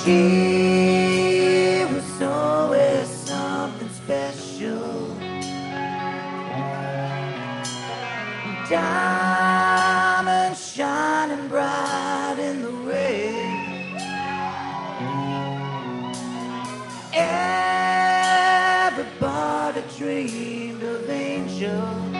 She was always something special. Diamond shining bright in the rain. Everybody dreamed of angels.